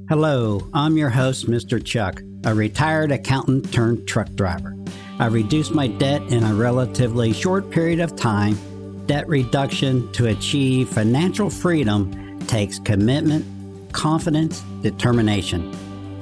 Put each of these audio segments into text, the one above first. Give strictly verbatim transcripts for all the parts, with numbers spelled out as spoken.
Hello, I'm your host, Mister Chuck, a retired accountant turned truck driver. I reduced my debt in a relatively short period of time. Debt reduction to achieve financial freedom takes commitment, confidence, determination.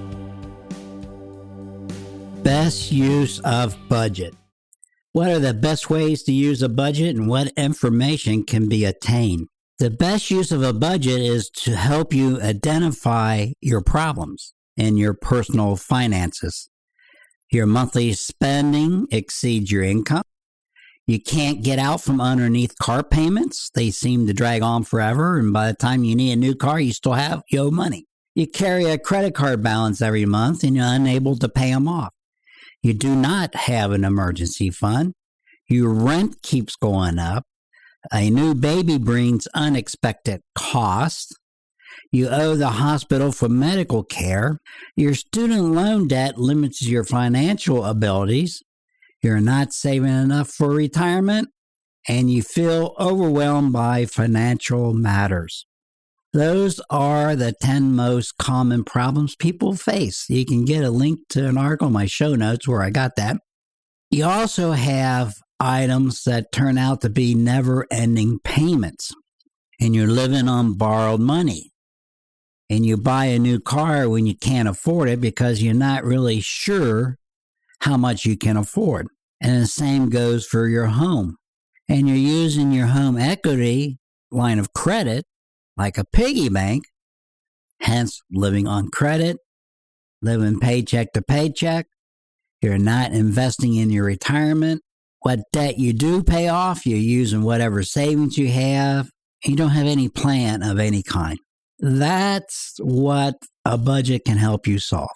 Best use of budget. What are the best ways to use a budget and what information can be attained? The best use of a budget is to help you identify your problems in your personal finances. Your monthly spending exceeds your income. You can't get out from underneath car payments. They seem to drag on forever, and by the time you need a new car, you still have you owe money. You carry a credit card balance every month, and you're unable to pay them off. You do not have an emergency fund. Your rent keeps going up. A new baby brings unexpected costs. You owe the hospital for medical care. Your student loan debt limits your financial abilities. You're not saving enough for retirement, and you feel overwhelmed by financial matters. Those are the ten most common problems people face. You can get a link to an article in my show notes where I got that. You also have items that turn out to be never-ending payments, and you're living on borrowed money. And you buy a new car when you can't afford it because you're not really sure how much you can afford. And the same goes for your home. And you're using your home equity line of credit like a piggy bank, hence living on credit, living paycheck to paycheck. You're not investing in your retirement. What debt you do pay off, you're using whatever savings you have. You don't have any plan of any kind. That's what a budget can help you solve.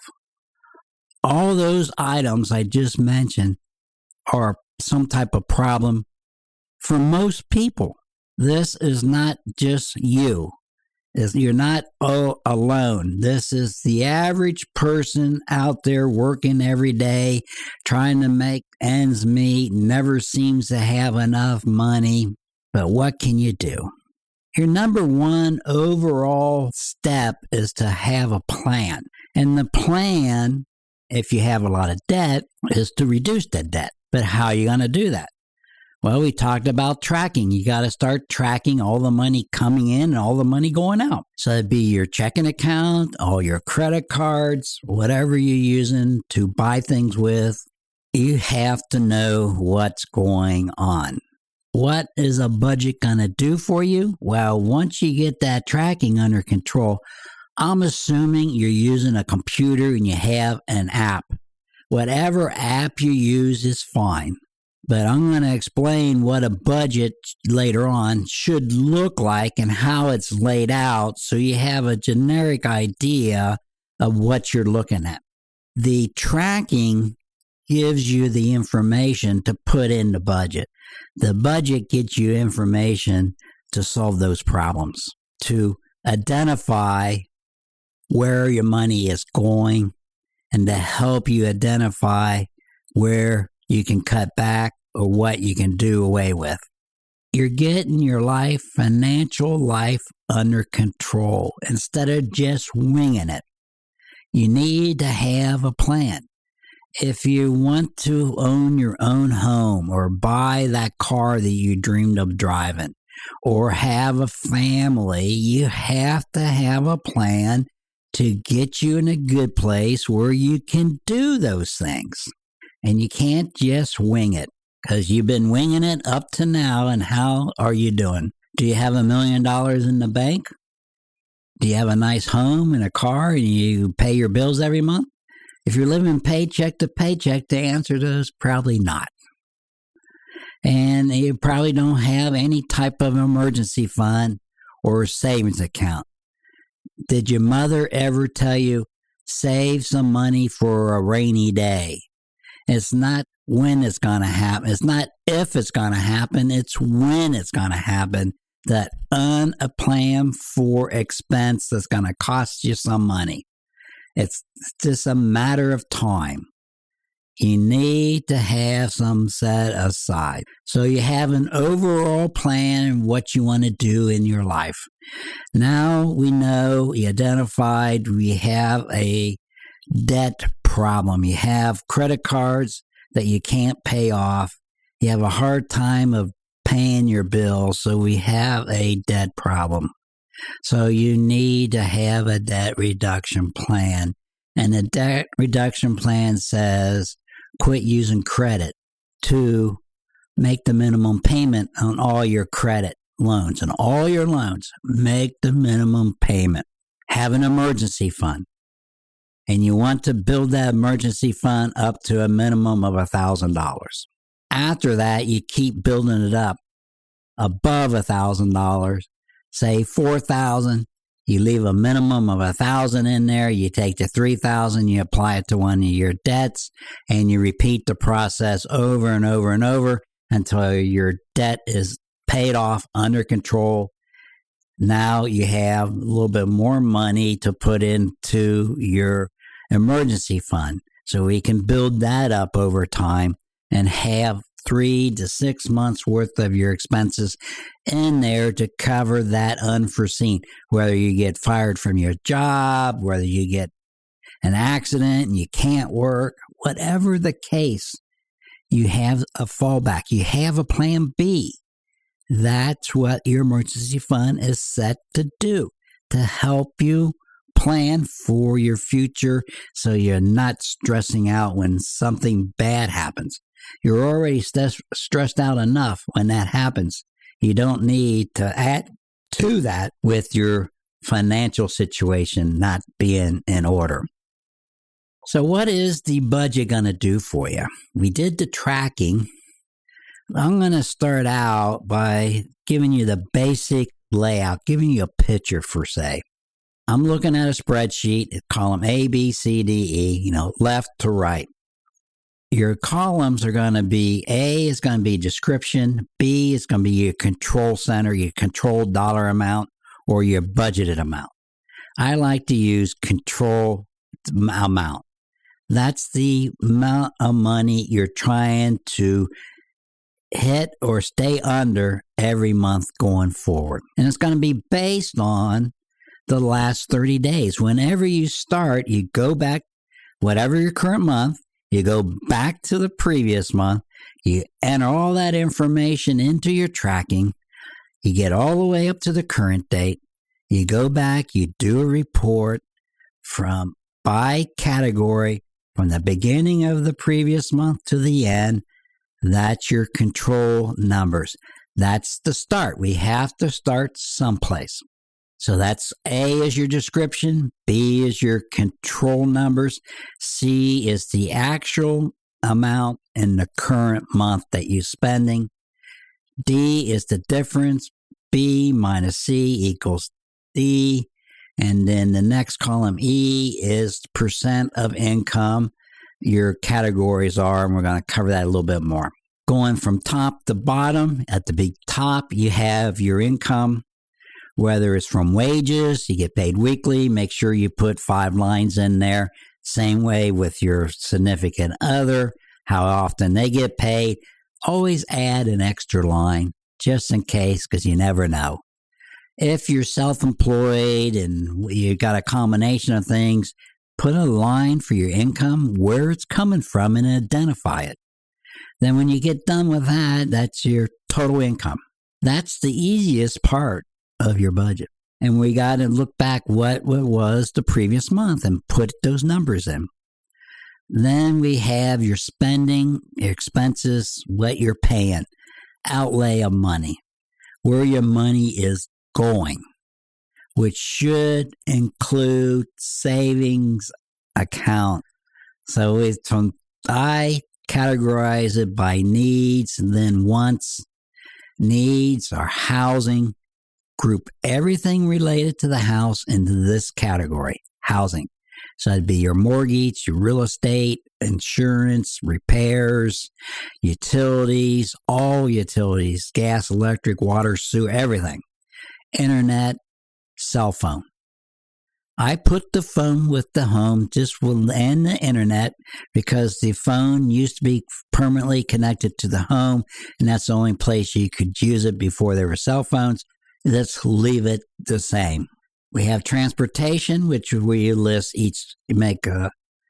All those items I just mentioned are some type of problem for most people. This is not just you. You're not oh, alone. This is the average person out there working every day, trying to make ends meet, never seems to have enough money. But what can you do? Your number one overall step is to have a plan. And the plan, if you have a lot of debt, is to reduce that debt. But how are you going to do that? Well, we talked about tracking. You got to start tracking all the money coming in and all the money going out. So it'd be your checking account, all your credit cards, whatever you're using to buy things with. You have to know what's going on. What is a budget going to do for you? Well, once you get that tracking under control, I'm assuming you're using a computer and you have an app. Whatever app you use is fine. But I'm going to explain what a budget later on should look like and how it's laid out so you have a generic idea of what you're looking at. The tracking gives you the information to put in the budget. The budget gets you information to solve those problems, to identify where your money is going and to help you identify where you can cut back or what you can do away with. You're getting your life, financial life, under control instead of just winging it. You need to have a plan. If you want to own your own home or buy that car that you dreamed of driving or have a family, you have to have a plan to get you in a good place where you can do those things. And you can't just wing it because you've been winging it up to now. And how are you doing? Do you have a million dollars in the bank? Do you have a nice home and a car and you pay your bills every month? If you're living paycheck to paycheck, the answer to is probably not. And you probably don't have any type of emergency fund or savings account. Did your mother ever tell you, save some money for a rainy day? It's not when it's going to happen. It's not if it's going to happen. It's when it's going to happen. That unplanned for expense that's going to cost you some money. It's just a matter of time. You need to have some set aside. So you have an overall plan and what you want to do in your life. Now we know, we identified, we have a debt problem. You have credit cards that you can't pay off. You have a hard time of paying your bills, so we have a debt problem. So you need to have a debt reduction plan. And the debt reduction plan says, quit using credit. Two, make the minimum payment on all your credit loans. And all your loans, make the minimum payment. Have an emergency fund. And you want to build that emergency fund up to a minimum of one thousand dollars. After that, you keep building it up above one thousand dollars. Say four thousand dollars. You leave a minimum of one thousand dollars in there. You take the three thousand dollars, you apply it to one of your debts, and you repeat the process over and over and over until your debt is paid off, under control. Now you have a little bit more money to put into your emergency fund. So we can build that up over time and have three to six months worth of your expenses in there to cover that unforeseen, whether you get fired from your job, whether you get an accident and you can't work, whatever the case, you have a fallback. You have a plan B. That's what your emergency fund is set to do, to help you plan for your future so you're not stressing out when something bad happens. You're already st- stressed out enough when that happens. You don't need to add to that with your financial situation not being in order. So what is the budget going to do for you? We did the tracking. I'm going to start out by giving you the basic layout, giving you a picture for say. I'm looking at a spreadsheet, column A, B, C, D, E, you know, left to right. Your columns are going to be, A is going to be description, B is going to be your control center, your control dollar amount, or your budgeted amount. I like to use control amount. That's the amount of money you're trying to hit or stay under every month going forward. And it's going to be based on the last thirty days. Whenever you start, you go back, whatever your current month, you go back to the previous month, you enter all that information into your tracking, you get all the way up to the current date, you go back, you do a report from by category from the beginning of the previous month to the end. That's your control numbers. That's the start. We have to start someplace. So that's A is your description, B is your control numbers, C is the actual amount in the current month that you're spending, D is the difference, B minus C equals D, and then the next column, E, is percent of income your categories are, and we're going to cover that a little bit more. Going from top to bottom, at the big top, you have your income. Whether it's from wages, you get paid weekly, make sure you put five lines in there. Same way with your significant other, how often they get paid. Always add an extra line just in case, because you never know. If you're self-employed and you got a combination of things, put a line for your income, where it's coming from, and identify it. Then when you get done with that, that's your total income. That's the easiest part of your budget. And we got to look back what, what was the previous month and put those numbers in. Then we have your spending, your expenses, what you're paying, outlay of money, where your money is going, which should include savings account. So it's from, I categorize it by needs and then wants. Needs are housing. Group everything related to the house into this category, housing. So it'd be your mortgage, your real estate, insurance, repairs, utilities, all utilities, gas, electric, water, sewer, everything. Internet, cell phone. I put the phone with the home just will and the internet because the phone used to be permanently connected to the home, and that's the only place you could use it before there were cell phones. Let's leave it the same. We have transportation, which we list each, make a,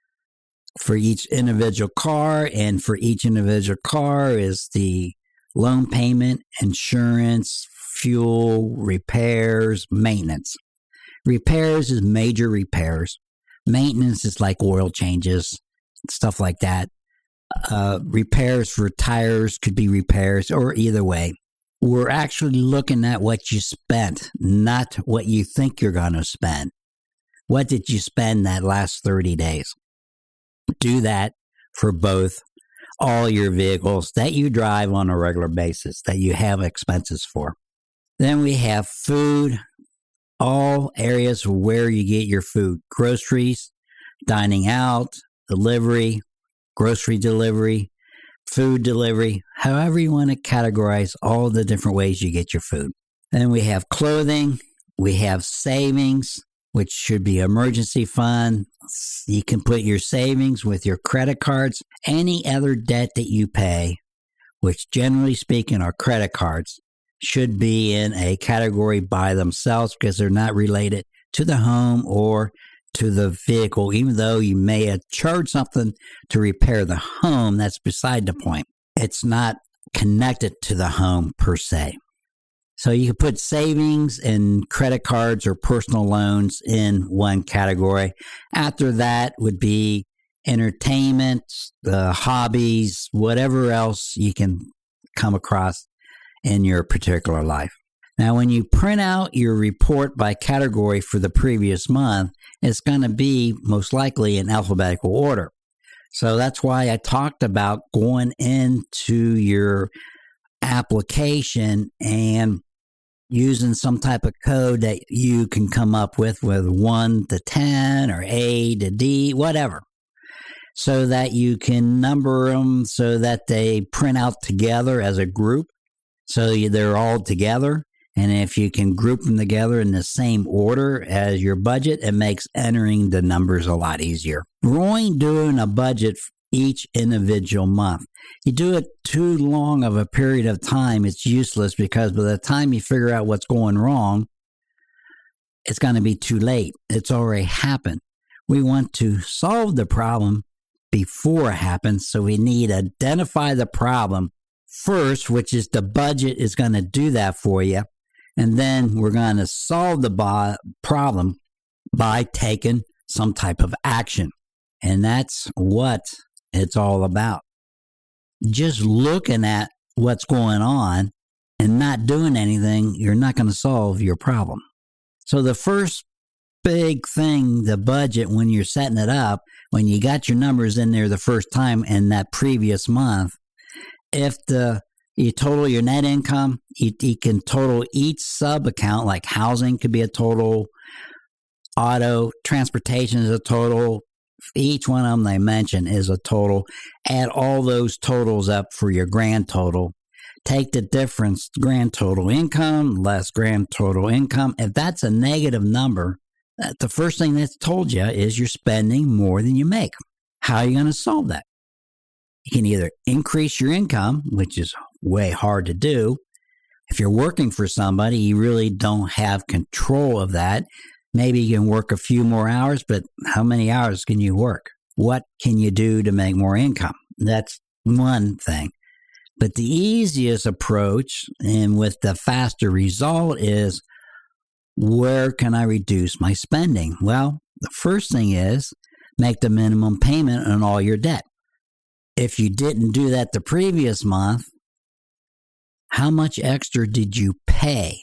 for each individual car, and for each individual car is the loan payment, insurance, fuel, repairs, maintenance. Repairs is major repairs. Maintenance is like oil changes, stuff like that. Uh, repairs for tires could be repairs, or either way. We're actually looking at what you spent, not what you think you're going to spend. What did you spend that last thirty days? Do that for both, all your vehicles that you drive on a regular basis, that you have expenses for. Then we have food. All areas where you get your food, groceries, dining out, delivery, grocery delivery, food delivery, however you want to categorize all the different ways you get your food. Then we have clothing, we have savings, which should be emergency fund. You can put your savings with your credit cards, any other debt that you pay, which generally speaking are credit cards, should be in a category by themselves because they're not related to the home or to the vehicle. Even though you may have charged something to repair the home, that's beside the point. It's not connected to the home per se. So you can put savings and credit cards or personal loans in one category. After that would be entertainment, the hobbies, whatever else you can come across in your particular life. Now, when you print out your report by category for the previous month, it's going to be most likely in alphabetical order. So that's why I talked about going into your application and using some type of code that you can come up with, with one to ten or A to D, whatever, so that you can number them so that they print out together as a group. So they're all together, and if you can group them together in the same order as your budget, it makes entering the numbers a lot easier. Roy doing a budget each individual month. You do it too long of a period of time, it's useless because by the time you figure out what's going wrong, it's going to be too late. It's already happened. We want to solve the problem before it happens, so we need to identify the problem first, which is the budget is going to do that for you. And then we're going to solve the bo- problem by taking some type of action. And that's what it's all about. Just looking at what's going on and not doing anything, you're not going to solve your problem. So the first big thing, the budget, when you're setting it up, when you got your numbers in there the first time in that previous month, if the you total your net income, you, you can total each sub account, like housing could be a total, auto, transportation is a total, each one of them they mention is a total. Add all those totals up for your grand total. Take the difference, grand total income less grand total income. If that's a negative number, the first thing that's told you is you're spending more than you make. How are you going to solve that? You can either increase your income, which is way hard to do. If you're working for somebody, you really don't have control of that. Maybe you can work a few more hours, but how many hours can you work? What can you do to make more income? That's one thing. But the easiest approach and with the faster result is, where can I reduce my spending? Well, the first thing is make the minimum payment on all your debt. If you didn't do that the previous month, how much extra did you pay?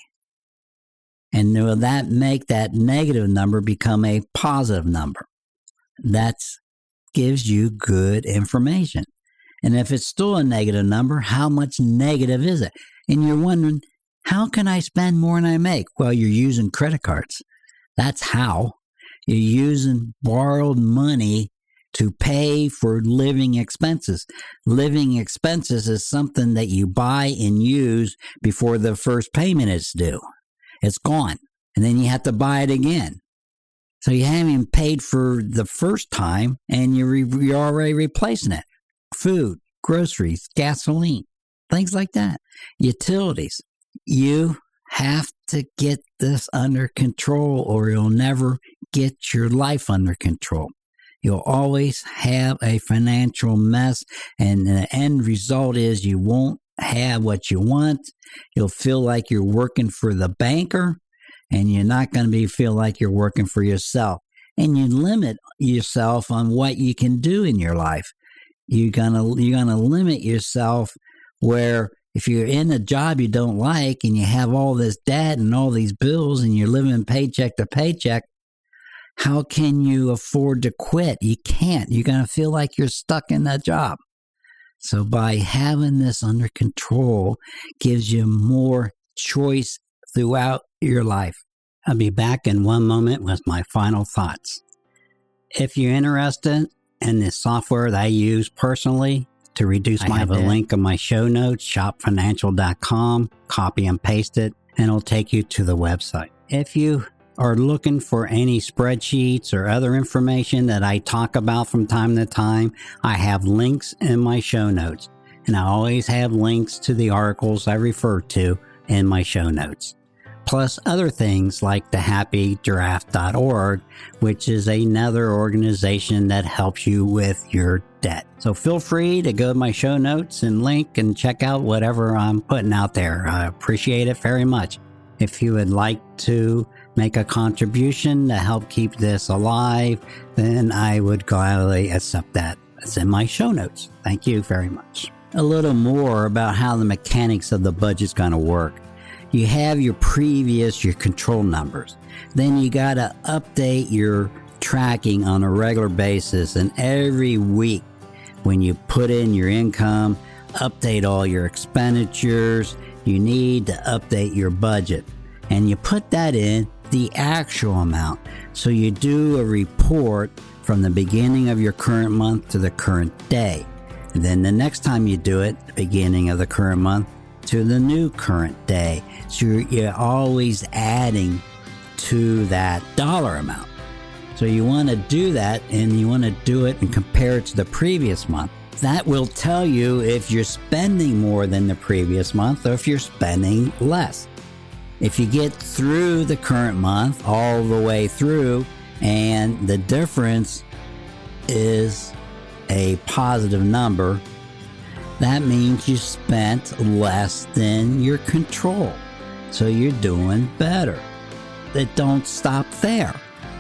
And will that make that negative number become a positive number? That gives you good information. And if it's still a negative number, how much negative is it? And you're wondering, how can I spend more than I make? Well, you're using credit cards. That's how. You're using borrowed money to pay for living expenses. Living expenses is something that you buy and use before the first payment is due. It's gone. And then you have to buy it again. So you haven't even paid for the first time, and you're, re- you're already replacing it. Food, groceries, gasoline, things like that. Utilities. You have to get this under control, or you'll never get your life under control. You'll always have a financial mess, and the end result is you won't have what you want. You'll feel like you're working for the banker, and you're not going to be feel like you're working for yourself. And you limit yourself on what you can do in your life. You're gonna you're gonna limit yourself where if you're in a job you don't like and you have all this debt and all these bills and you're living paycheck to paycheck, how can you afford to quit? You can't. You're going to feel like you're stuck in that job. So by having this under control gives you more choice throughout your life. I'll be back in one moment with my final thoughts. If you're interested in the software that I use personally to reduce my debt, I have a link in my show notes, shop financial dot com. Copy and paste it, and it'll take you to the website. If you are looking for any spreadsheets or other information that I talk about from time to time, I have links in my show notes. And I always have links to the articles I refer to in my show notes. Plus other things like the happy giraffe dot org, which is another organization that helps you with your debt. So feel free to go to my show notes and link and check out whatever I'm putting out there. I appreciate it very much. If you would like to make a contribution to help keep this alive, then I would gladly accept that. It's in my show notes. Thank you very much. A little more about how the mechanics of the budget's going to work. You have your previous, your control numbers. Then you got to update your tracking on a regular basis. And every week when you put in your income, update all your expenditures, you need to update your budget. And you put that in the actual amount. So you do a report from the beginning of your current month to the current day. And then the next time you do it, the beginning of the current month to the new current day. So you're, you're always adding to that dollar amount. So you want to do that, and you want to do it and compare it to the previous month. That will tell you if you're spending more than the previous month or if you're spending less. If you get through the current month all the way through and the difference is a positive number, that means you spent less than your control. So you're doing better. But don't stop there.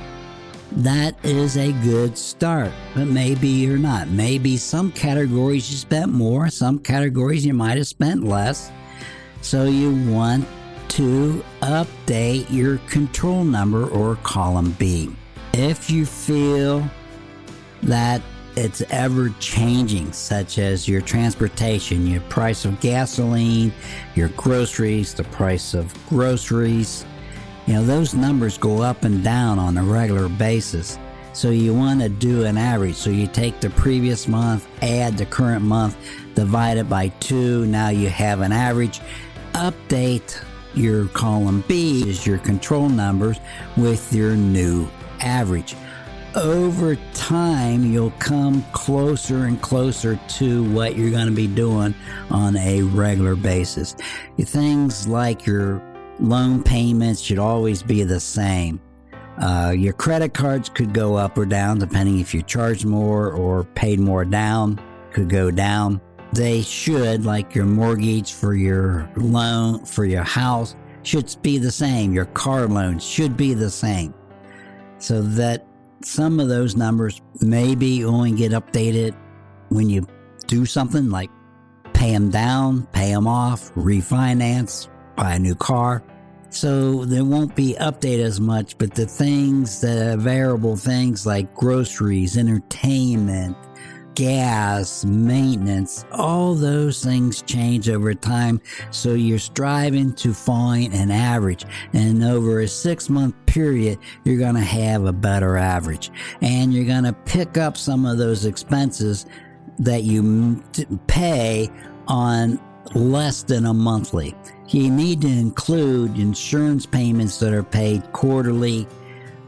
That is a good start, but maybe you're not. Maybe some categories you spent more, some categories you might have spent less. So you want to update your control number or column B. If you feel that it's ever changing, such as your transportation, your price of gasoline, your groceries, the price of groceries, you know, those numbers go up and down on a regular basis. So you want to do an average. So you take the previous month, add the current month, divide it by two. Now you have an average. Update your column B is your control numbers with your new average. Over time, you'll come closer and closer to what you're going to be doing on a regular basis. Things like your loan payments should always be the same. Uh, your credit cards could go up or down depending if you charged more or paid more down, could go down. They should, like your mortgage for your loan, for your house, should be the same. Your car loans should be the same. So that some of those numbers maybe only get updated when you do something like pay them down, pay them off, refinance, buy a new car. So they won't be updated as much, but the things, the variable things like groceries, entertainment, gas, maintenance, all those things change over time. So you're striving to find an average. And over a six month period, you're going to have a better average. And you're going to pick up some of those expenses that you pay on less than a monthly. You need to include insurance payments that are paid quarterly,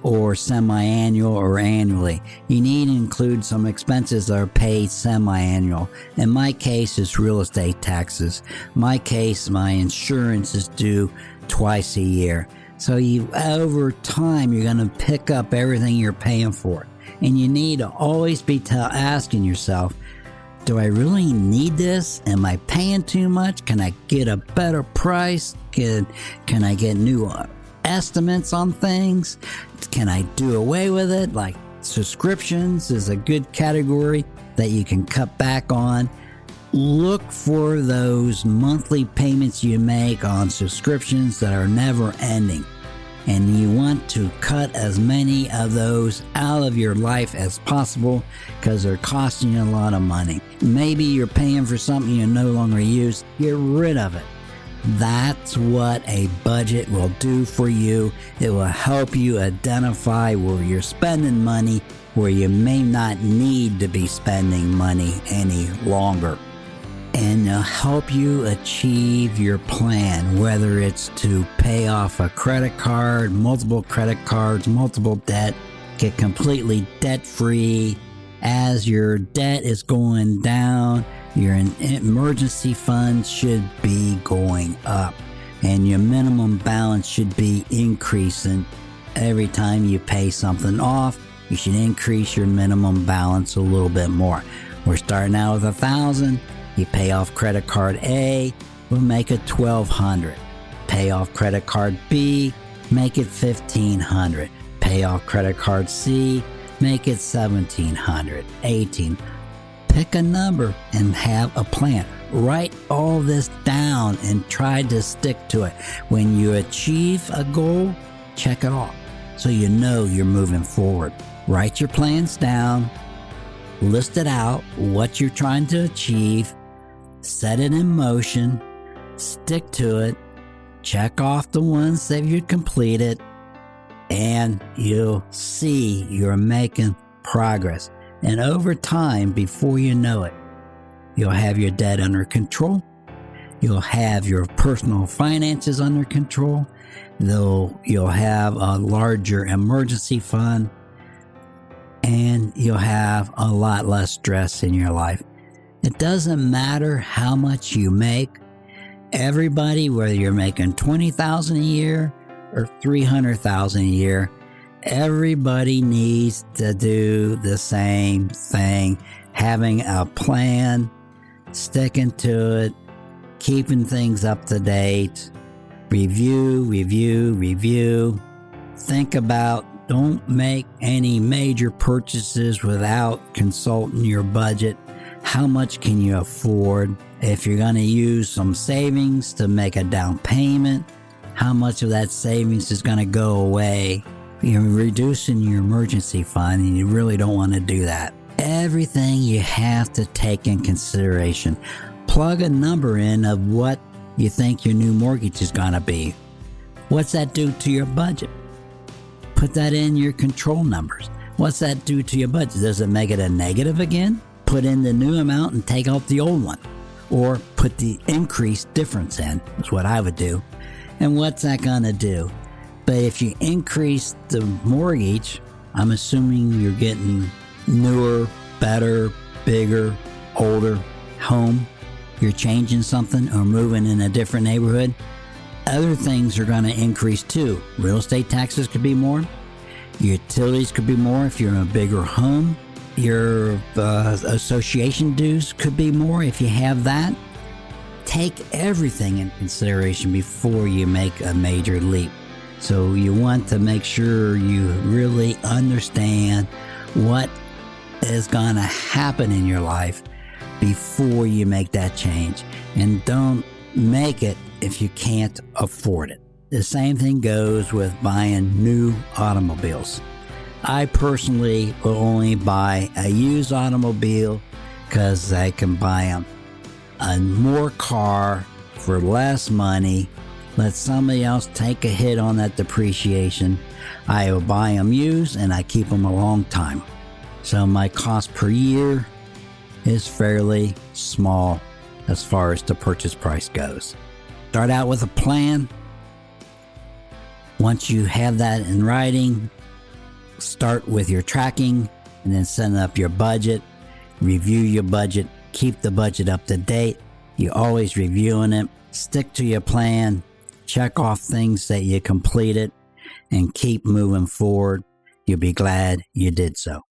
or semi-annual or annually. You need to include some expenses that are paid semi-annual. In my case, it's real estate taxes. In my case, my insurance is due twice a year. So you, over time, you're going to pick up everything you're paying for. And you need to always be t- asking yourself, do I really need this? Am I paying too much? Can I get a better price? Can, can I get new uh, estimates on things? Can I do away with it? Like subscriptions is a good category that you can cut back on. Look for those monthly payments you make on subscriptions that are never ending. And you want to cut as many of those out of your life as possible because they're costing you a lot of money. Maybe you're paying for something you no longer use. Get rid of it. That's what a budget will do for you. It will help you identify where you're spending money, where you may not need to be spending money any longer. And it'll help you achieve your plan, whether it's to pay off a credit card, multiple credit cards, multiple debt, get completely debt-free. As your debt is going down, your emergency funds should be going up, and your minimum balance should be increasing. Every time you pay something off, you should increase your minimum balance a little bit more. We're starting out with a thousand. You pay off credit card A, we'll make it twelve hundred. Pay off credit card B, make it fifteen hundred. Pay off credit card C, make it seventeen hundred, eighteen. Pick a number and have a plan. Write all this down and try to stick to it. When you achieve a goal, check it off so you know you're moving forward. Write your plans down, list it out, what you're trying to achieve, set it in motion, stick to it, check off the ones that you completed, and you'll see you're making progress. And over time, before you know it, you'll have your debt under control. You'll have your personal finances under control. Though you'll have a larger emergency fund, and you'll have a lot less stress in your life. It doesn't matter how much you make. Everybody, whether you're making twenty thousand dollars a year or three hundred thousand dollars a year, everybody needs to do the same thing. Having a plan, sticking to it, keeping things up to date, review, review, review. Think about, don't make any major purchases without consulting your budget. How much can you afford? If you're going to use some savings to make a down payment, how much of that savings is going to go away? You're reducing your emergency fund, and you really don't want to do that. Everything you have to take in consideration. Plug a number in of what you think your new mortgage is going to be. What's that do to your budget? Put that in your control numbers. What's that do to your budget? Does it make it a negative again? Put in the new amount and take out the old one. Or put the increased difference in, is what I would do. And what's that going to do? But if you increase the mortgage, I'm assuming you're getting newer, better, bigger, older home. You're changing something or moving in a different neighborhood. Other things are going to increase too. Real estate taxes could be more. Utilities could be more if you're in a bigger home. Your uh, association dues could be more if you have that. Take everything in consideration before you make a major leap. So you want to make sure you really understand what is going to happen in your life before you make that change. And don't make it if you can't afford it. The same thing goes with buying new automobiles. I personally will only buy a used automobile because I can buy them a more car for less money. Let somebody else take a hit on that depreciation. I will buy them used and I keep them a long time. So my cost per year is fairly small as far as the purchase price goes. Start out with a plan. Once you have that in writing, start with your tracking and then setting up your budget. Review your budget. Keep the budget up to date. You're always reviewing it. Stick to your plan. Check off things that you completed and keep moving forward. You'll be glad you did so.